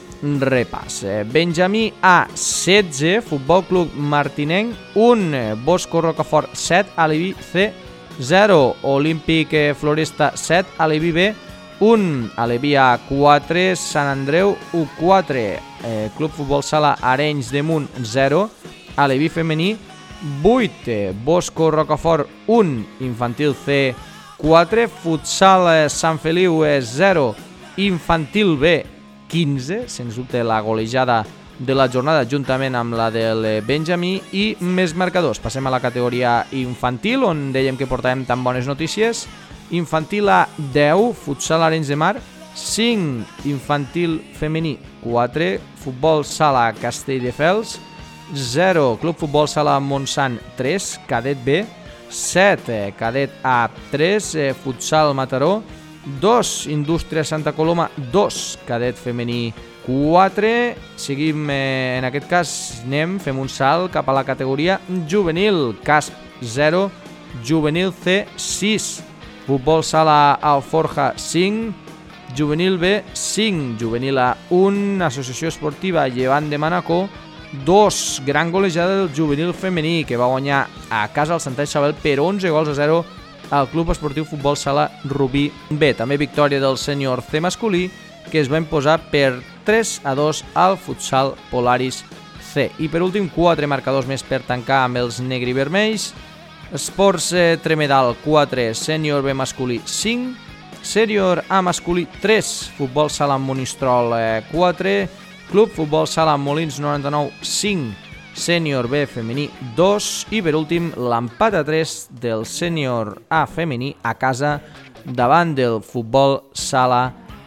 repàs. Eh, Benjamí A, setze, Futbol Club Martinenc, un, Bosco Rocafort, set, Aleví C, zero, Olímpic eh, Floresta, set, Aleví B, un, Aleví A, quatre, Sant Andreu, u, quatre, eh, Club Futbol Sala Arenys de Munt, zero, Aleví femení, vuit, Bosco Rocafort, un, Infantil C, quatre, Futsal Sant Feliu, zero, Infantil B, quinze, sens dubte la golejada de la jornada juntament amb la del Benjamí. I més marcadors, passem a la categoria infantil, on dèiem que portàvem tan bones notícies. Infantil A, deu, Futsal Arenys de Mar, cinc, Infantil femení, quatre, Futbol Sala Castelldefels, zero, Club Futbol Sala Montsant, tres, Cadet B, set, Cadet A, tres, Futsal Mataró, dos, Indústria Santa Coloma, dos, Cadet femení, quatre. Seguim, eh, en aquest cas anem, fem un salt cap a la categoria juvenil. Casp, zero, Juvenil C, sis, Futbol Sala Alforja, cinc, Juvenil B, cinc, Juvenil A, un, Associació Esportiva Llevant de Manacor, dos, gran golejada del juvenil femení, que va guanyar a casa al Santa Isabel per onze gols a zero al Club Esportiu Futbol Sala Rubí B. També victòria del sènior C masculí, que es va imposar per tres a dos al Futsal Polaris C. I per últim, quatre marcadors més per tancar amb els negri-vermells. Esports eh, Tremedal quatre, Sènior B masculí cinc, Sènior A masculí tres, Futbol Sala Monistrol eh, quatre, Club Futbol Sala Molins noranta-nou cinc, Sènior B femení dos i per últim l'empat a tres del Sènior A femení a casa davant del Futbol Sala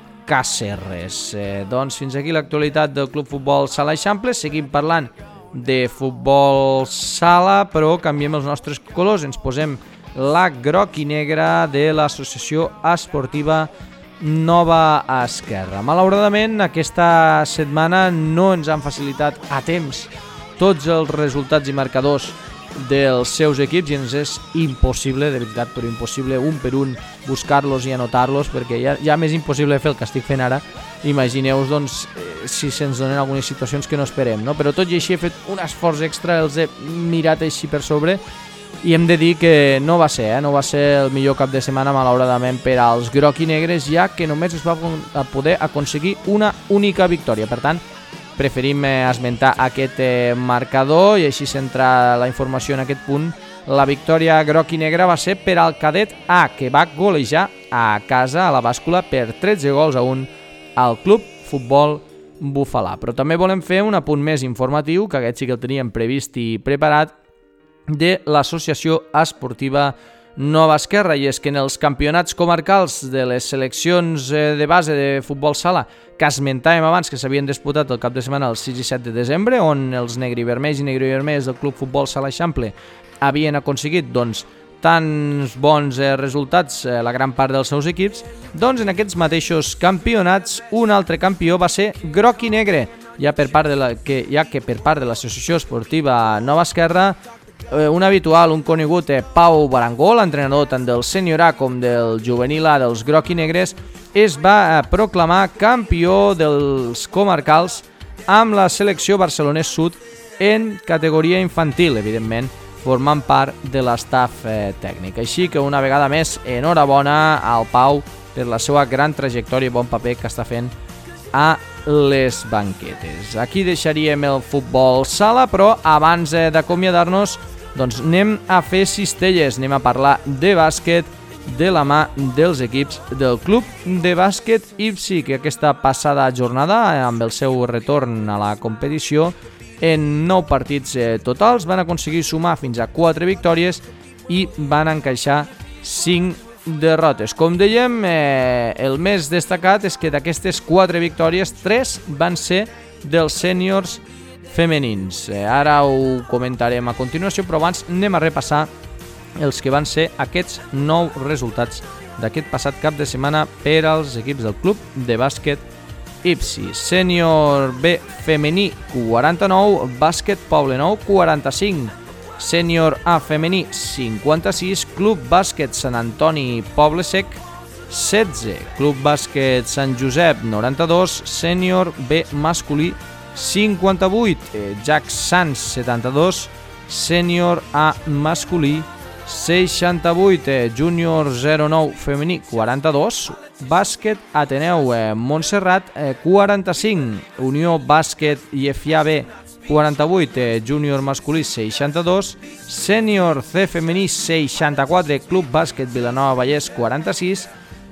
Càceres. Eh, doncs fins aquí l'actualitat del Club Futbol Sala Eixample. Seguim parlant de futbol sala, però canviem els nostres colors, ens posem la groc i negra de l'Associació Esportiva Nova Esquerra. Malauradament, aquesta setmana no ens han facilitat a temps tots els resultats i marcadors dels seus equips i ens és impossible, de veritat, però impossible, un per un, buscar-los i anotar-los, perquè ja, ja m'és impossible fer el que estic fent ara. Imagineu-vos, doncs, eh, si se'ns donen algunes situacions que no esperem, no? Però tot i així he fet un esforç extra, els he mirat així per sobre i hem de dir que no va ser, eh? no va ser el millor cap de setmana, malauradament, per als groc i negres, ja que només es va poder aconseguir una única victòria. Per tant, preferim eh, esmentar aquest eh, marcador i així centrar la informació en aquest punt. La victòria groc i negra va ser per al cadet A, que va golejar a casa a la bàscula per tretze gols a un al Club Futbol Bufalà. Però també volem fer un apunt més informatiu, que aquest sí que el teníem previst i preparat, de l'Associació Esportiva Nova Esquerra, i és que en els campionats comarcals de les seleccions de base de futbol sala que esmentàvem abans, que s'havien disputat el cap de setmana el sis i set de desembre, on els negri-vermells i negri-vermells del Club Futbol Sala Eixample havien aconseguit doncs, tants bons eh, resultats, eh, la gran part dels seus equips, doncs en aquests mateixos campionats un altre campió va ser groc i negre, ja, per part de la, que, ja que per part de l'Associació Esportiva Nova Esquerra, eh, un habitual, un conegut, eh, Pau Barangó, l'entrenador tant del Sènior A com del Juvenil A dels groc i negres, es va eh, proclamar campió dels comarcals amb la selecció barcelonès sud en categoria infantil, evidentment, formant part de l'estaf eh, tècnic. Així que una vegada més, enhorabona al Pau per la seva gran trajectòria i bon paper que està fent a les banquetes. Aquí deixaríem el futbol sala, però abans eh, d'acomiadar-nos, doncs anem a fer cistelles, anem a parlar de bàsquet de la mà dels equips del Club de Bàsquet I F S I, que aquesta passada jornada, amb el seu retorn a la competició, en nou partits eh, totals van aconseguir sumar fins a quatre victòries i van encaixar cinc derrotes. Com dèiem, eh, el més destacat és que d'aquestes quatre victòries, tres van ser dels sèniors femenins. Eh, ara ho comentarem a continuació, però abans anem a repassar els que van ser aquests nou resultats d'aquest passat cap de setmana per als equips del Club de Bàsquet I F S I. Sènior B femení quaranta-nou, Bàsquet Poblenou quaranta-cinc, Sènior A femení cinquanta-sis, Club Bàsquet Sant Antoni Poble Sec setze, Club Bàsquet Sant Josep noranta-dos, Sènior B masculí cinquanta-vuit, Jack Sans setanta-dos, Sènior A masculí seixanta-vuit, Júnior zero nou femení quaranta-dos, Bàsquet Ateneu Montserrat quaranta-cinc, Unió Bàsquet I F A B quaranta-vuit, Júnior masculí seixanta-dos, Sènior C femení seixanta-quatre, Club Bàsquet Vilanova Vallès quaranta-sis,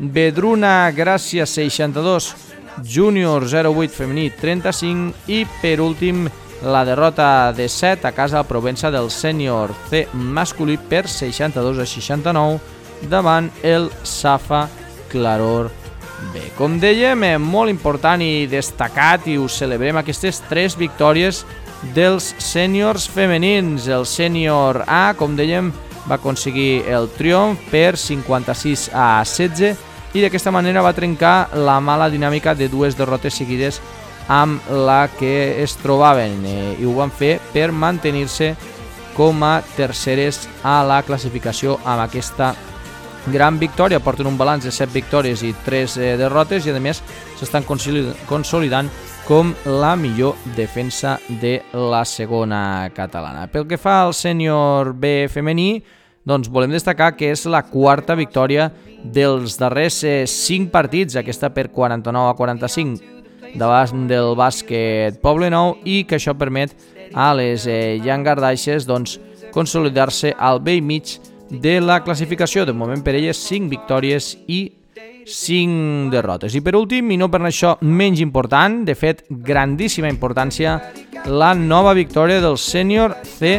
Vedruna Gràcia seixanta-dos, Júnior zero vuit femení trenta-cinc i per últim la derrota de set a casa a Provença del Sènior C masculí per seixanta-dos a seixanta-nou davant el Safa Claror B. Com dèiem, molt important i destacat, i ho celebrem, aquestes tres victòries dels sèniors femenins. El sènior A, com dèiem, va aconseguir el triomf per cinquanta-sis a setze i d'aquesta manera va trencar la mala dinàmica de dues derrotes seguides amb la que es trobaven, eh, i ho van fer per mantenir-se com a terceres a la classificació amb aquesta gran victòria. Porten un balanç de set victòries i tres eh, derrotes i a més s'estan consolidant com la millor defensa de la segona catalana. Pel que fa al sènior B femení, doncs volem destacar que és la quarta victòria dels darrers eh, cinc partits, aquesta per quaranta-nou a quaranta-cinc. davant del bàsquet Poblenou i que això permet a les eh, llangardaixes doncs, consolidar-se al vell mig de la classificació. De moment per elles cinc victòries i cinc derrotes. I per últim, i no per això menys important, de fet grandíssima importància, la nova victòria del sènior C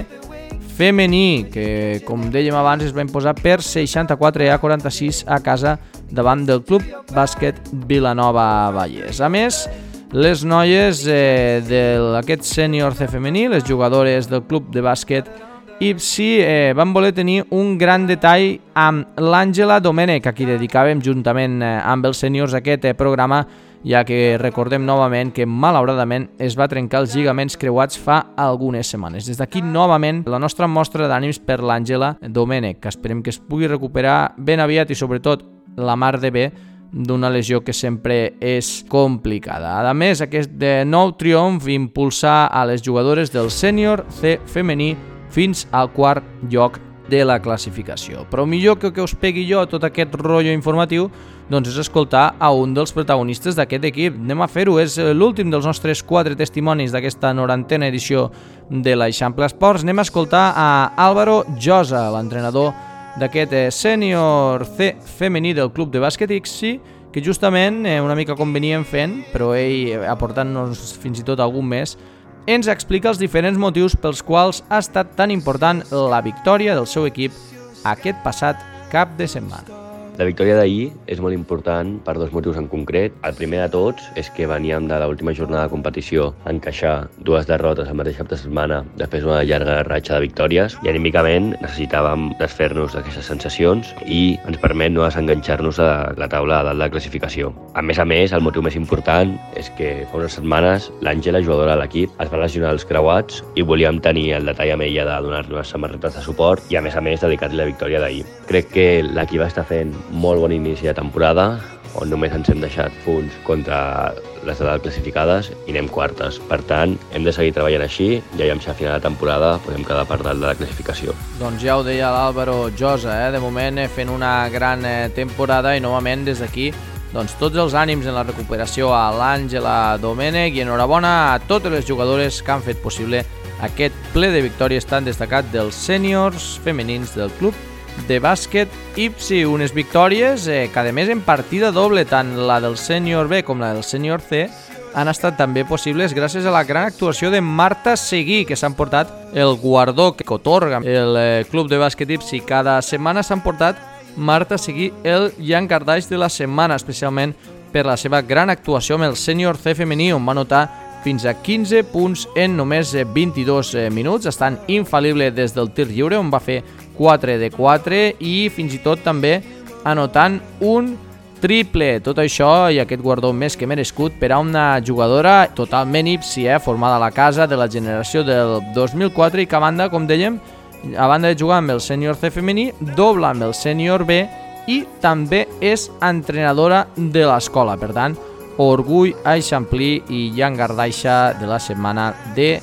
femení, que com dèiem abans es va imposar per seixanta-quatre a quaranta-sis a casa davant del Club Bàsquet Vilanova Vallès. A més, les noies eh, d'aquest sènior C femení, les jugadores del Club de Bàsquet I P S I, eh, van voler tenir un gran detall amb l'Àngela Domènech, a qui dedicàvem juntament eh, amb els sèniors aquest eh, programa, ja que recordem novament que malauradament es va trencar els lligaments creuats fa algunes setmanes. Des d'aquí novament la nostra mostra d'ànims per l'Àngela Domènech, que esperem que es pugui recuperar ben aviat i sobretot la mar de bé d'una lesió que sempre és complicada. A més, aquest de nou triomf impulsar a les jugadores del sènior C femení fins al quart lloc de la classificació. Però millor que que us pegui jo tot aquest rotllo informatiu, doncs és escoltar a un dels protagonistes d'aquest equip. Anem a fer-ho, és l'últim dels nostres quatre testimonis d'aquesta norantena edició de l'Eixample Esports. Anem a escoltar a Álvaro Josa, l'entrenador d'aquest sènior C femení del Club de Bàsquet I P S I, que justament, una mica com veníem fent, però ell aportant-nos fins i tot algun més, ens explica els diferents motius pels quals ha estat tan important la victòria del seu equip aquest passat cap de setmana. La victòria d'ahir és molt important per dos motius en concret. El primer de tots és que veníem de l'última jornada de competició a encaixar dues derrotes al mateix cap de setmana després d'una llarga ratxa de victòries i anímicament necessitàvem desfer-nos d'aquestes sensacions i ens permet no desenganxar-nos de la taula de dalt de la classificació. A més a més, el motiu més important és que fa unes setmanes l'Àngela, jugadora de l'equip, es va lesionar els creuats i volíem tenir el detall amb ella de donar-li unes samarretes de suport i a més a més dedicar-li la victòria d'ahir. Crec que l'equip està fent molt bon inici de temporada, on només ens hem deixat punts contra les de dalt classificades i anem quartes. Per tant, hem de seguir treballant així i ja si a final de temporada podem quedar per dalt de la classificació. Doncs ja ho deia l'Álvaro Josa, eh? De moment eh, fent una gran eh, temporada i novament des d'aquí doncs, tots els ànims en la recuperació a l'Àngela Domènech i enhorabona a totes les jugadores que han fet possible aquest ple de victòries tan destacat dels sèniors femenins del Club de Bàsquet I P S I. Unes victòries eh, que a més en partida doble, tant la del sènior B com la del sènior C, han estat també possibles gràcies a la gran actuació de Marta Seguí, que s'han portat el guardó que otorga el eh, Club de Bàsquet I P S I. Cada setmana s'han portat Marta Seguí el llangardaix de la setmana, especialment per la seva gran actuació amb el sènior C femení, on va anotar fins a quinze punts en només vint-i-dos minuts, estant infal·lible des del tir lliure, on va fer quatre de quatre i fins i tot també anotant un triple. Tot això i aquest guardó més que merescut per a una jugadora totalment I P S I, eh, formada a la casa de la generació del dos mil quatre i que a banda, com dèiem, a banda de jugar amb el sènior C femení, dobla amb el sènior B i també és entrenadora de l'escola. Per tant, orgull eixamplí i llangardaix de la setmana de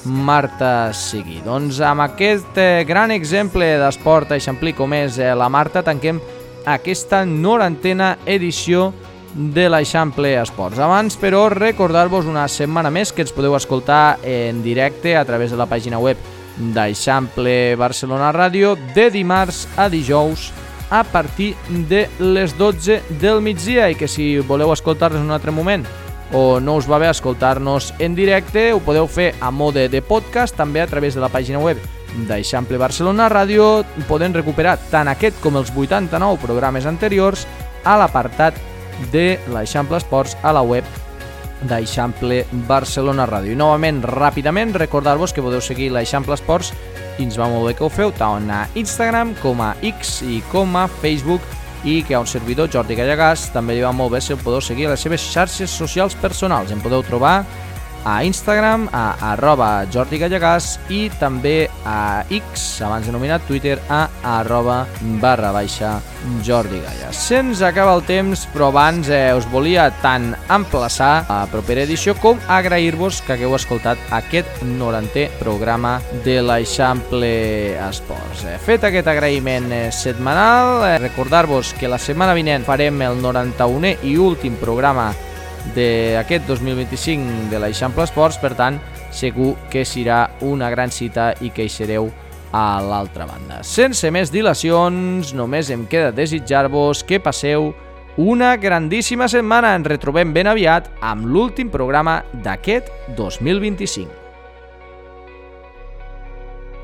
Marta Seguí. Doncs amb aquest eh, gran exemple d'esport eixamplí com és eh, la Marta, tanquem aquesta norantena edició de l'Eixample Esports. Abans, però, recordar-vos una setmana més que ens podeu escoltar en directe a través de la pàgina web d'Eixample Barcelona Ràdio de dimarts a dijous a partir de les dotze del migdia i que si voleu escoltar-nos en un altre moment o no us va bé escoltar-nos en directe, ho podeu fer a mode de podcast també a través de la pàgina web d'Eixample Barcelona Ràdio. Podem recuperar tant aquest com els vuitanta-nou programes anteriors a l'apartat de l'Eixample Esports a la web d'Eixample Barcelona Ràdio. I novament, ràpidament, recordar-vos que podeu seguir l'Eixample Esports i ens va molt bé que ho feu tant a Instagram com a X i com a Facebook i que a un servidor, Jordi Gallegàs, també li va molt bé si el podeu seguir a les seves xarxes socials personals. Em podeu trobar a Instagram, a arroba Jordi Gallegàs i també a X, abans denominat Twitter, a arroba barra baixa Jordi Galla. Se'ns acaba el temps, però abans eh, us volia tant emplaçar a la propera edició com agrair-vos que hagueu escoltat aquest norantè programa de l'Eixample Esports. Eh, fet aquest agraïment eh, setmanal, eh, recordar-vos que la setmana vinent farem el noranta-unè i últim programa d'aquest dos mil vint-i-cinc de l'Eixample Esports, per tant, segur que serà una gran cita i que hi sereu a l'altra banda. Sense més dilacions, només em queda desitjar-vos que passeu una grandíssima setmana. Ens retrobem ben aviat amb l'últim programa d'aquest dos mil vint-i-cinc.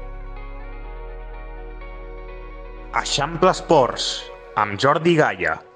Eixample Esports, amb Jordi Gaya.